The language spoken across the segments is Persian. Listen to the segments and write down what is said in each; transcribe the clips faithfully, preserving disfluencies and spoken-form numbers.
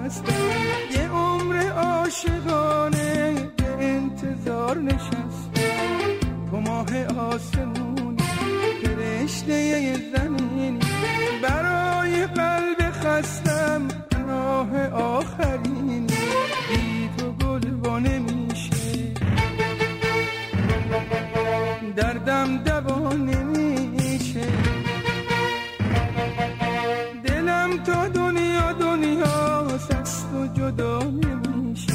هستم، یه عمر عاشقانه به انتظار نشستم. تو ماه آسمونی، فرشته زمینی، برای قلب خستم پناه آخرینی. بی تو گل وا نمیشه، دردم دوا نمیشه. دلم تا دنیا دنیا سست و جدا نمیشه.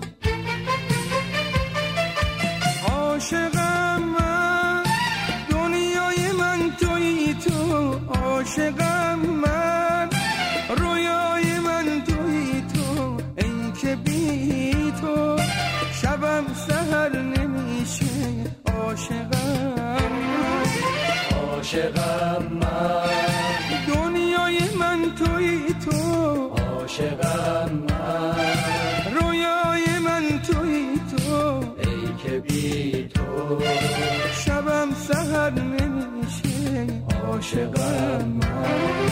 عاشقم من، دنیای من تویی تو. عاشقم من، رویای من تویی تو. ای که بی تو شبم سحر نمیشه. عاشقم من، عاشقم من، دنیای من تویی تو. عاشقم من، رویای من تویی تو. ای که بی تو شبم سحر نمیشه. عاشقم من.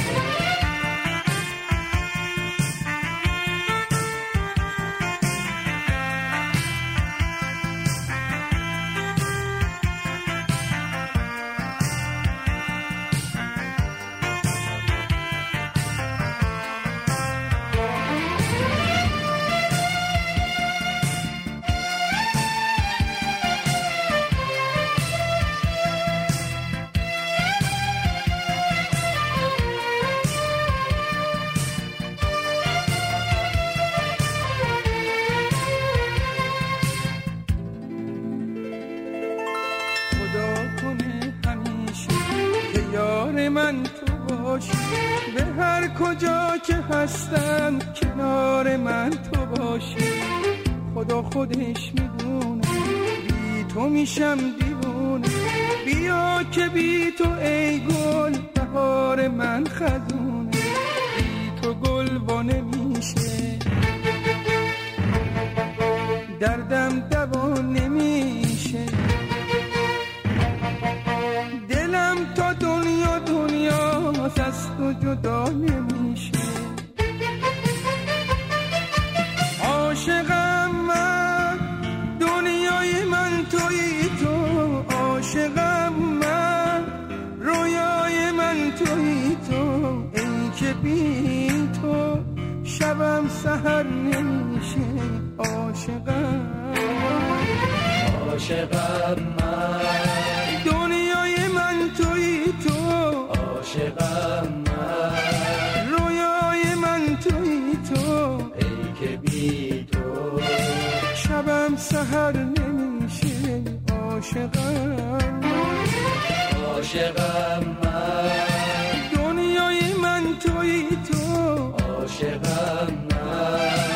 من تو باشی، به هر کجا که هستم کنار من تو باشی. خدا خودش میدونه بی تو میشم دیوونه. بیا که بی تو ای گل بهار من خزونه. بی تو گل وا نمیشه، دردم دوا نمیشه. دلم تا دنیا دنیا سست و جدا نمیشه. عاشقم من، دنیای من تویی تو. عاشقم من، رویای من تویی تو. ای که بی تو شبم سحر نمیشه. عاشقم، عاشقم من، دنیای من تویی تو. عاشقم من، رویای من تویی تو. ای که بی تو شبم سحر نمیشه. عاشقم، عاشقم من، دنیای من تویی تو. عاشقم من،